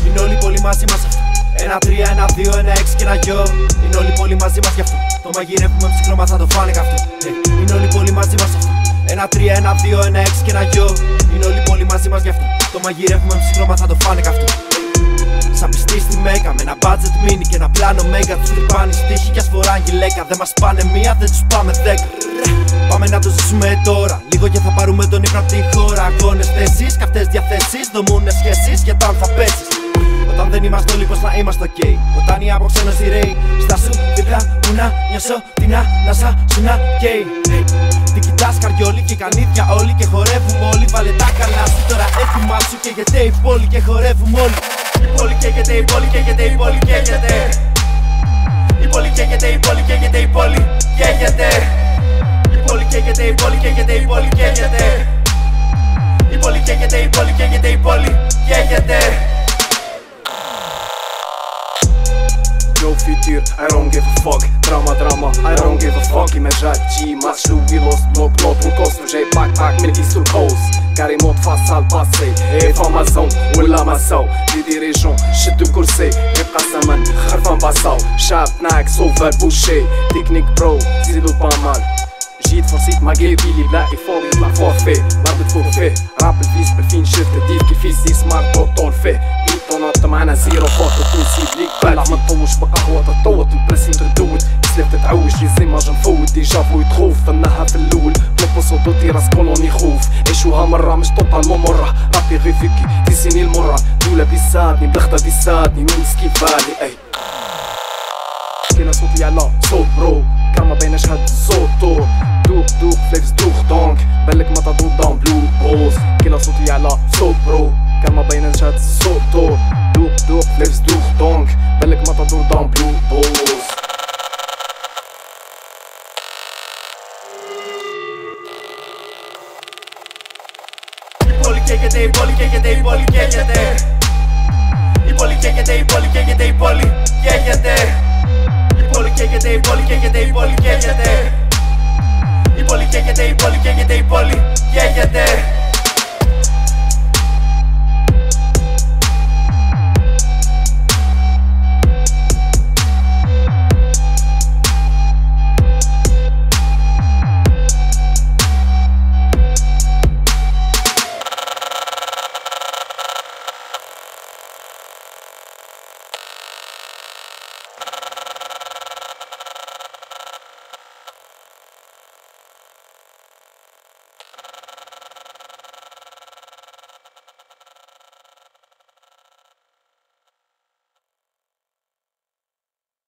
Είναι όλοι πολύ μαζί μας αυτό. 1, 3, 1, 2, 1, 6 και ένα γιο. Είναι όλοι πολύ μαζί μας γι' αυτό. Το μαγειρεύουμε ψυχρό μας θα το φάνε καυτό. Είναι όλοι πολύ μαζί μας αυτό. 1, 3, 1, 2, 1, 6 και ένα γιο. Είναι όλοι πολύ μαζί μας γι' αυτό. Το μαγειρεύουμε ψυχρό μας θα το φάνε καυτό. Σαν πιστή στη Μέγα με ένα budget mini και ένα πλάνο μέγα. Τους τρυπάνει στοίχη κι ας φοράν γυλαίκα. Δεν μας πάνε μία, δεν τους πάμε 10. Πάμε να το ζήσουμε τώρα. Λίγο και θα πάρουμε τον ύπνο απ' τη χώρα. Αγώνες, θέσεις, καυτές διαθέσεις. Δομούνες σχέσεις για όταν θα πέσεις. Όταν δεν είμαστε όλοι πως να είμαστε ok. Όταν η αποξένωση ρέει. Στάσου δίπλα μου να νιώσω την ανάσα σου να καίει. Τι κοιτάς καριόλι και κανίδια όλοι και χορεύουμε όλοι. Βάλε τα καλά σου τώρα έτοιμα σου. Καίγεται η πόλη και χορεύουμε όλοι. Η πόλη καίγεται, η πόλη καίγεται, η πόλη καίγεται. Η πόλη καίγεται, η πόλη καίγεται, η πόλη καίγεται. Η πόλη καίγεται, η πόλη καίγεται, η πόλη καίγεται. Η πόλη καίγεται, η πόλη καίγεται, η πόλη καίγεται. Yo futur, I don't give a fuck. Drama, drama, I don't give a fuck. Imagine G, match lu vilos, block, block, mon kost. J'ai backpack, mais qui sous cause. Carrément face à le passé. Et formation, ou la massau. Des dirigeants, shit de corset. Et Kassaman, Kharfan Bassau. Chap, Nak, Sauveur, Boucher. Technique pro, zéro pas mal. جيت فرصيت ما جاي بيلي بلاقي فوق يطلع فورفي ما بتفوق فيه راب الفيس بالفين شفت ديف كيف يسي سمارت بطول فيه بيت ونط معنا زيرو فوتو تنسيب ليك طلع ما نطوش بقهوة تطوط البرسين تردود سلاف تتعوش لازم ما نفوت ديجا فو يتخوف ظنها في الاول نبصو دوتي راس كولوني خوف عيشوها مرة مش توتالمون مرة رابي غير فيكي في سنين المرة دولة بيسادني بلخدة بيسادني مين سكيفاني اي كينا صوتي على صوت برو كان ما بيناش هاد الصوتو دوق دوق فليكس دوق دونك بالك ما تضوض دون بلو بوز كينا صوتي على صوت برو كان ما بيناش هاد الصوتو دوق دوق فليكس دوق دونك بالك ما تضوض دون بلو بوز Πόλη καίγεται, η πόλη καίγεται, η πόλη καίγεται. Η πόλη καίγεται, η πόλη καίγεται, η πόλη καίγεται. Η πόλη καίγεται, η πόλη καίγεται, η πόλη καίγεται. Η πόλη καίγεται, η πόλη καίγεται, η πόλη καίγεται.